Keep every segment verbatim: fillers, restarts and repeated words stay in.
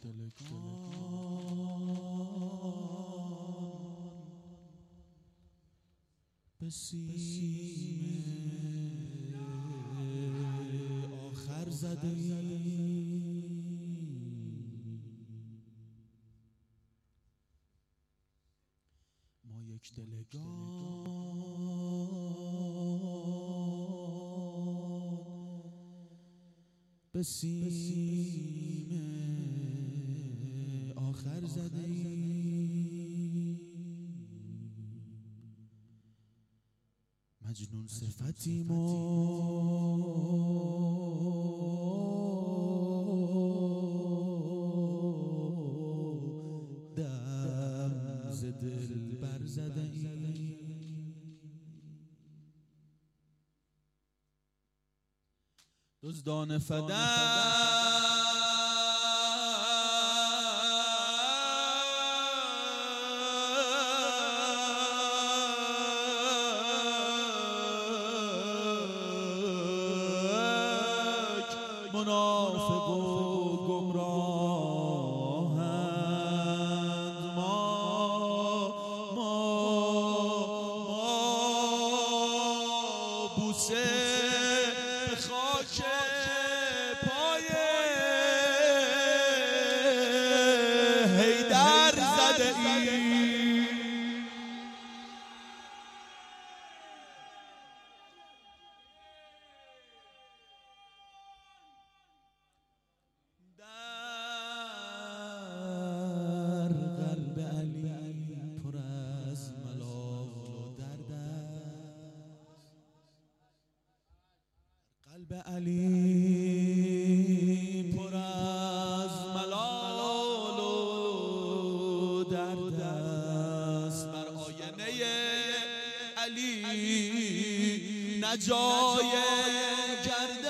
به سیم آخر زده ما یک دلگان به سیم آخر زده مجنون صفتیم و دم ز دل بر زده دزدان فدک منافق و گمراهند ما ما ما بوسه به خاک پای حیدر زده ایم در قلب علی پر از ملال و درد است قلب علی پر از ملال و درد است بر آینه علی نجای گرد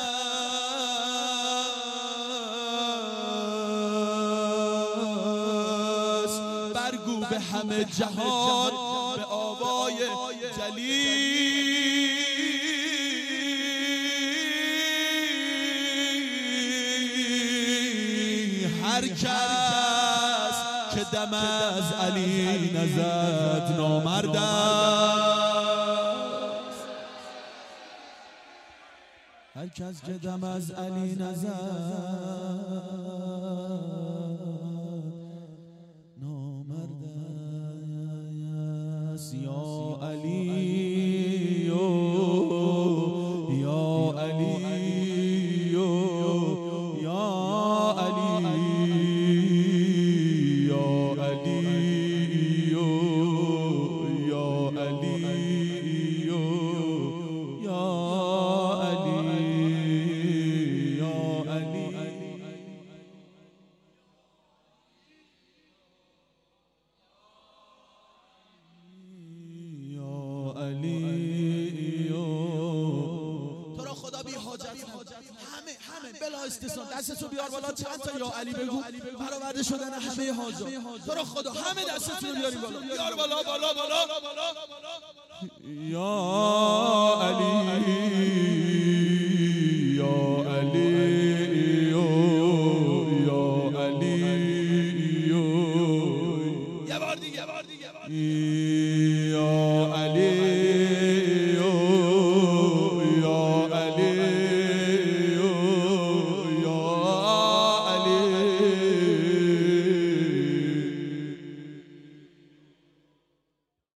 برگو به همه جهان به آوای جلی هر کس که دم از علی نزد نامرد است هر کس که دم از علی نزد نامرد است یا علی یا علی یا علی یا علی یا علی یا علی تو را خدا بی حاجت همه همه بلا استثنا دستتو بیار بالا چند تا یا علی بگو برآورده شدن همه حاجات تو را خدا همه دستتون رو بیاریم بالا بیار بالا بالا بالا یا علی